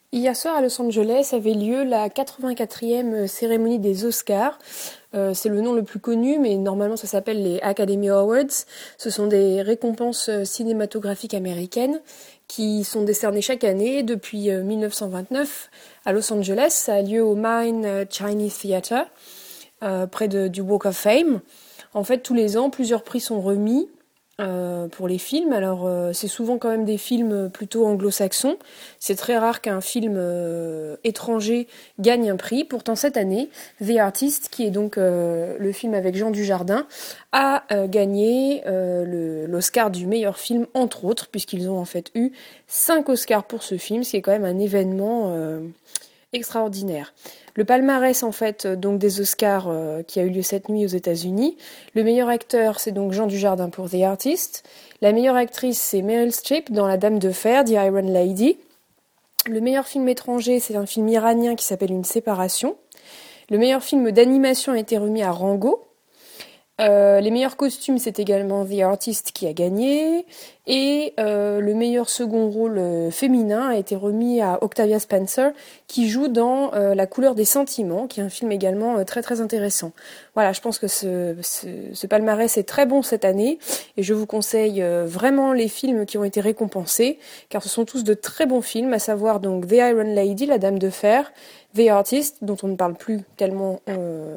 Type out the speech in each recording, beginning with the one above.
Hier soir à Los Angeles avait lieu la 84e cérémonie des Oscars. C'est le nom le plus connu, mais normalement ça s'appelle les Academy Awards. Ce sont des récompenses cinématographiques américaines qui sont décernées chaque année depuis 1929 à Los Angeles. Ça a lieu au Main Chinese Theatre, près du Walk of Fame. En fait, tous les ans, plusieurs prix sont remis pour les films. Alors, c'est souvent quand même des films plutôt anglo-saxons. C'est très rare qu'un film étranger gagne un prix. Pourtant, cette année, The Artist, qui est donc le film avec Jean Dujardin, a gagné l'Oscar du meilleur film, entre autres, puisqu'ils ont en fait eu 5 Oscars pour ce film, ce qui est quand même un événement extraordinaire. Le palmarès en fait donc des Oscars qui a eu lieu cette nuit aux États-Unis. Le meilleur acteur c'est donc Jean Dujardin pour The Artist. La meilleure actrice c'est Meryl Streep dans La Dame de Fer, The Iron Lady. Le meilleur film étranger c'est un film iranien qui s'appelle Une séparation. Le meilleur film d'animation a été remis à Rango. Les meilleurs costumes, c'est également The Artist qui a gagné. Et le meilleur second rôle féminin a été remis à Octavia Spencer, qui joue dans La couleur des sentiments, qui est un film également très très intéressant. Voilà, je pense que ce palmarès est très bon cette année, et je vous conseille vraiment les films qui ont été récompensés, car ce sont tous de très bons films, à savoir donc The Iron Lady, La Dame de Fer, The Artist, dont on ne parle plus tellement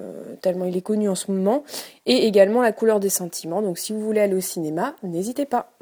il est connu en ce moment, et également La couleur des sentiments. Donc si vous voulez aller au cinéma, n'hésitez pas.